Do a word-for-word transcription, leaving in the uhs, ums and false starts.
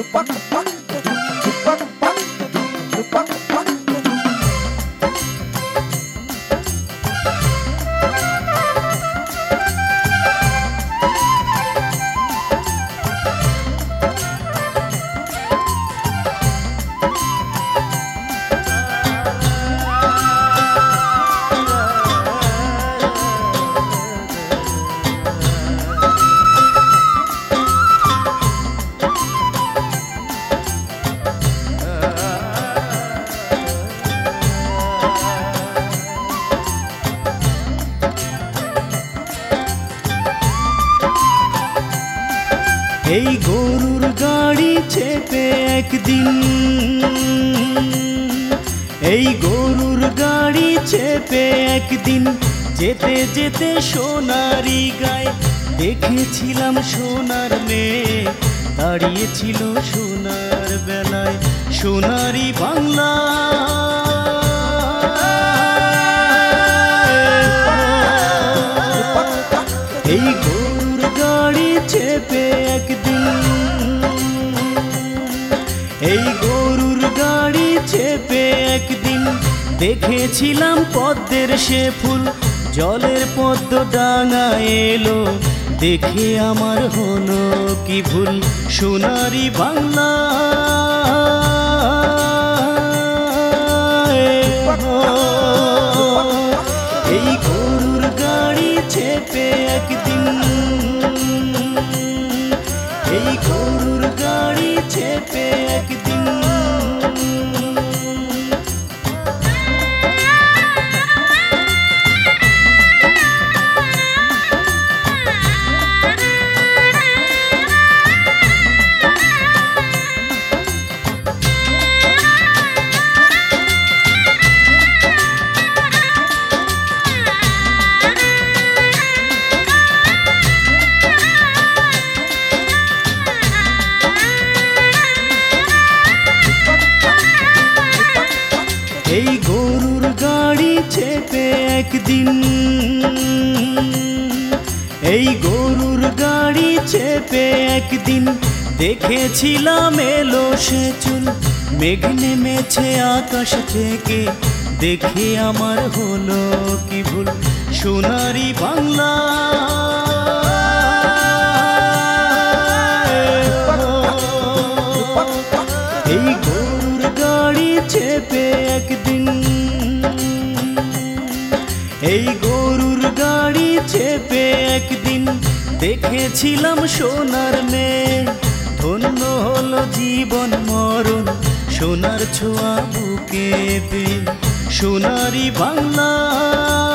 এই গরুর গাড়ি চেপে একদিন এই গরুর গাড়ি চেপে একদিন যেতে যেতে সোনারি গায়ে দেখেছিলাম সোনার মেয়ে দাঁড়িয়েছিল সোনার বেলায় সোনারি বাংলা এই গরুর গাড়ি চেপে একদিন এই গরুর গাড়ি চেপে একদিন দেখেছিলাম পদ্মের সে ফুল জলের পদ্ম ডাঙা এলো দেখে আমার হলো কি ভুল সোনারি বাংলা এই গরুর গাড়ি চেপে একদিন এই গরুর গাড়ি চেপে একদিন এই গরুর গাড়ি চেপে একদিন এই গরুর গাড়ি চেপে একদিন দেখেছিলাম এলো সে চুল মেঘ নেমেছে আকাশ থেকে দেখে আমার হলো কি ভুল সোনারি বাংলা এই গরুর গাড়ি চেপে একদিন এই গরুর গাড়ি চেপে একদিন দেখেছিলাম সোনার মেয়ে ধন্য হলো জীবন মরণ সোনার ছোঁয়া বুকে পেয়ে সোনারি বাংলা।